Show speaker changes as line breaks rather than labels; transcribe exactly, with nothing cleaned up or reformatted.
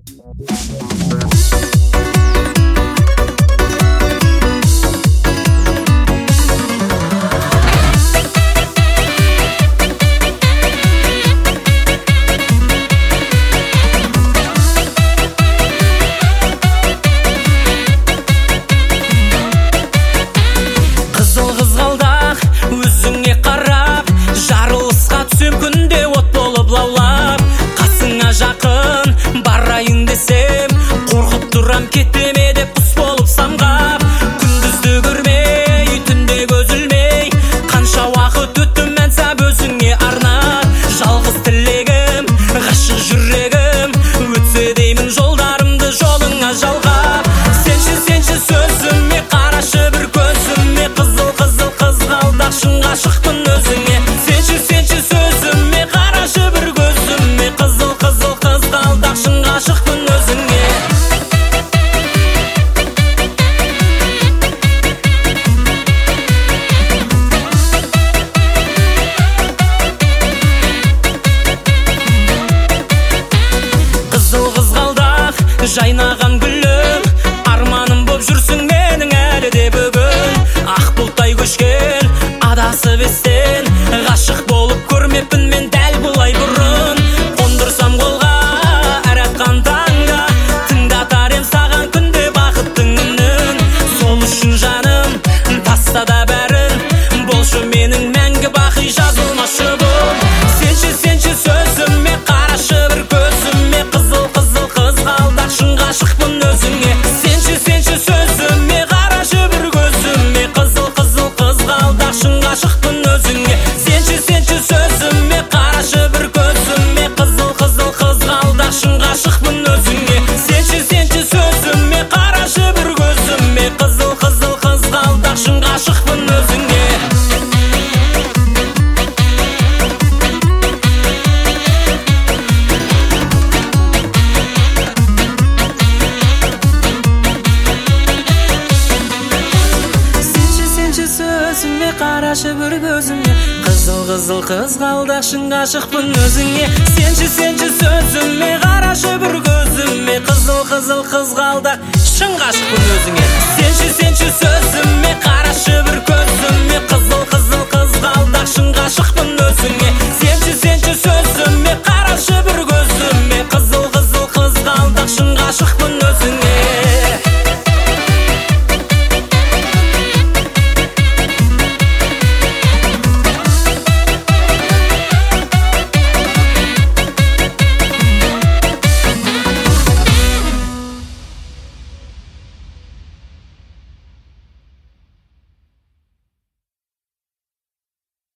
Жайнаған гүлім, арманым боп жүрсің менің әлі де бүгін. Ақ бұлттай көшкен, адасып естен, ғашық болып көрмеппін мен дәл бұлай бұрын. Қондырсам қолға әр атқан таңда, тыңдатар ем саған күнде бақыттың үнін. Сол үшін жаным, таста да бәрін, болшы менің мәңгі бақи жазылмашы бұл. Сенші, сенші сөзіме, қарашы бір көзіме, қызыл қызыл қызғалдақ шын ғашықпын өзіңе. Сенші, сенші сөзіме, қарашы бір көзіме, қызыл қызыл қызғалдақ шын ғашықпын өзіңе. Сенші, сенші сөзіме, қарашы бір көзіме, қызыл қызыл қызғалдақ шын ғашықпын өзіңе. Сенші, сенші сөзіме, қарашы бір көзіме, қызыл қызыл қызғалдақ шын ғашықпын өзіңе. Сөзіме, қарашы бір көзіме, қызыл қызыл қызғалдақ шын ғашықпын өзіңе. Сенші, сенші сөзіме, қарашы бір көзіме, қызыл қызыл қызғалдақ шын ғашықпын